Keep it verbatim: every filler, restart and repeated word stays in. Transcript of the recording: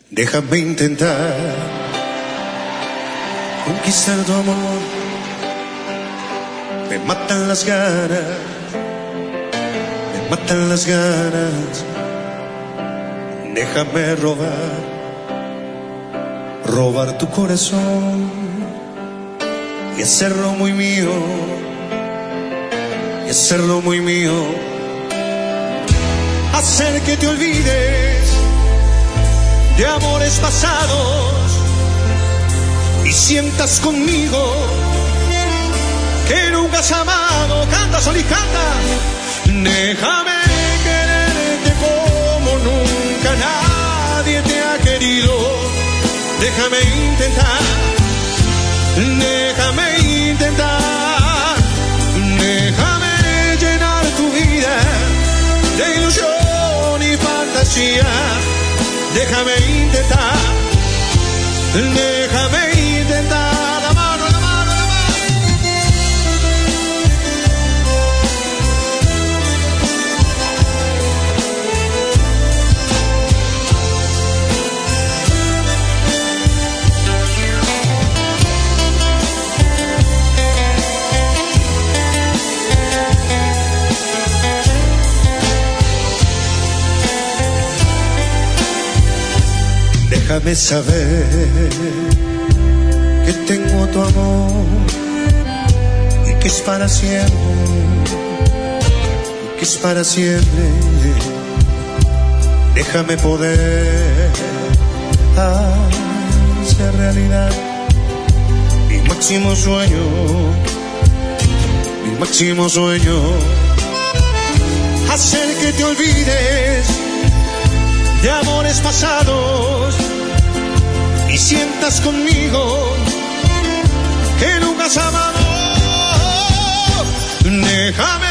Déjame intentar conquistar tu amor. Me matan las ganas, me matan las ganas. Déjame robar, robar tu corazón y hacerlo muy mío, y hacerlo muy mío. Hacer que te olvides de amores pasados y sientas conmigo que nunca has amado. Canta, Sol, y canta. Déjame quererte como nunca nadie te ha querido. Déjame intentar, déjame intentar, déjame llenar tu vida de ilusión y fantasía. Déjame intentar, déjame intentar. La mano, la mano, la mano. Déjame saber que tengo tu amor y que es para siempre, y que es para siempre. Déjame poder hacer realidad mi máximo sueño, mi máximo sueño. Hacer que te olvides de amores pasados y sientas conmigo que nunca has amado. Déjame